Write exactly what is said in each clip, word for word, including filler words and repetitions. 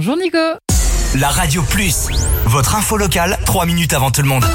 Bonjour Nico. La Radio Plus, votre info locale, trois minutes avant tout le monde.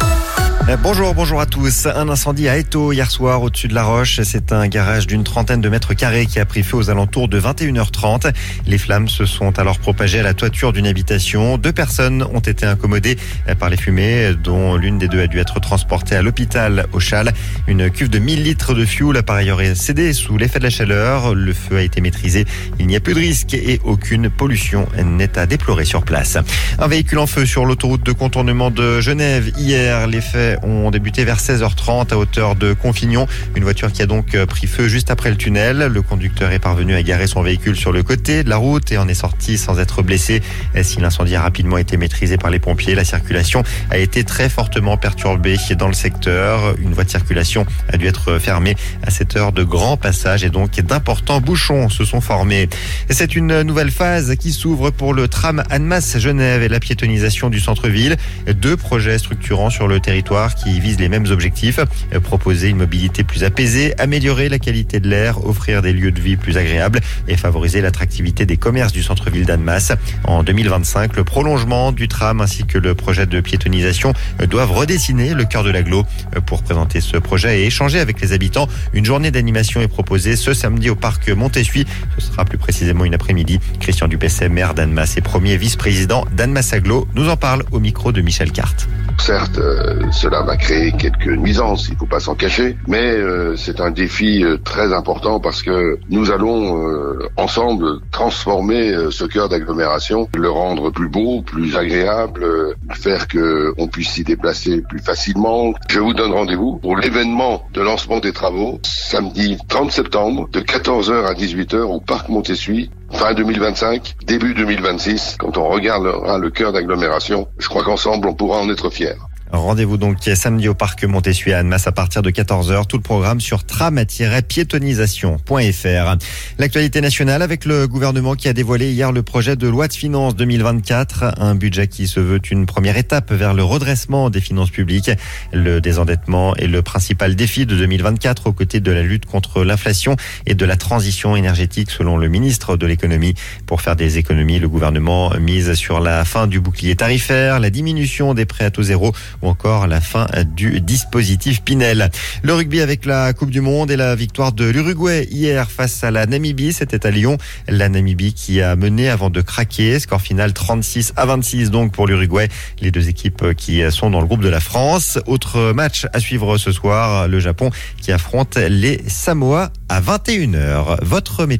Bonjour, bonjour à tous. Un incendie à Étaux hier soir au-dessus de la Roche. C'est un garage d'une trentaine de mètres carrés qui a pris feu aux alentours de vingt et une heures trente. Les flammes se sont alors propagées à la toiture d'une habitation. Deux personnes ont été incommodées par les fumées, dont l'une des deux a dû être transportée à l'hôpital au Châle. Une cuve de mille litres de fioul a par ailleurs cédé sous l'effet de la chaleur. Le feu a été maîtrisé. Il n'y a plus de risque et aucune pollution n'est à déplorer sur place. Un véhicule en feu sur l'autoroute de contournement de Genève hier. Les faits ont débuté vers seize heures trente à hauteur de Confignon. Une voiture qui a donc pris feu juste après le tunnel. Le conducteur est parvenu à garer son véhicule sur le côté de la route et en est sorti sans être blessé. Si l'incendie a rapidement été maîtrisé par les pompiers, la circulation a été très fortement perturbée dans le secteur. Une voie de circulation a dû être fermée à cette heure de grand passage et donc d'importants bouchons se sont formés. C'est une nouvelle phase qui s'ouvre pour le tram Annemasse-Genève et la piétonisation du centre-ville. Deux projets structurants sur le territoire qui visent les mêmes objectifs. Proposer une mobilité plus apaisée, améliorer la qualité de l'air, offrir des lieux de vie plus agréables et favoriser l'attractivité des commerces du centre-ville d'Annemasse. En deux mille vingt-cinq, le prolongement du tram ainsi que le projet de piétonisation doivent redessiner le cœur de l'agglo. Pour présenter ce projet et échanger avec les habitants, une journée d'animation est proposée ce samedi au parc Montessuie. Ce sera plus précisément une après-midi. Christian Dupesset, maire d'Annemasse et premier vice-président d'Annemasse Agglo, nous en parle au micro de Michel Carte. Certes, euh, cela va créer quelques nuisances, il ne faut pas s'en cacher, mais euh, c'est un défi euh, très important parce que nous allons euh, ensemble transformer euh, ce cœur d'agglomération, le rendre plus beau, plus agréable, euh, faire que on puisse s'y déplacer plus facilement. Je vous donne rendez-vous pour l'événement de lancement des travaux, samedi trente septembre, de quatorze heures à dix-huit heures au parc Montessuie. Fin deux mille vingt-cinq, début deux mille vingt-six, quand on regardera le cœur d'agglomération, je crois qu'ensemble on pourra en être fiers. Rendez-vous donc samedi au parc Montessuie à Annemasse à partir de quatorze heures. Tout le programme sur tram tiret piétonisation point f r. L'actualité nationale avec le gouvernement qui a dévoilé hier le projet de loi de finances deux mille vingt-quatre. Un budget qui se veut une première étape vers le redressement des finances publiques. Le désendettement est le principal défi de deux mille vingt-quatre aux côtés de la lutte contre l'inflation et de la transition énergétique selon le ministre de l'économie. Pour faire des économies, le gouvernement mise sur la fin du bouclier tarifaire, la diminution des prêts à taux zéro ou encore la fin du dispositif Pinel. Le rugby avec la Coupe du Monde et la victoire de l'Uruguay hier face à la Namibie, c'était à Lyon. La Namibie qui a mené avant de craquer, score final trente-six à vingt-six donc pour l'Uruguay. Les deux équipes qui sont dans le groupe de la France. Autre match à suivre ce soir, le Japon qui affronte les Samoa à vingt et une heures. Votre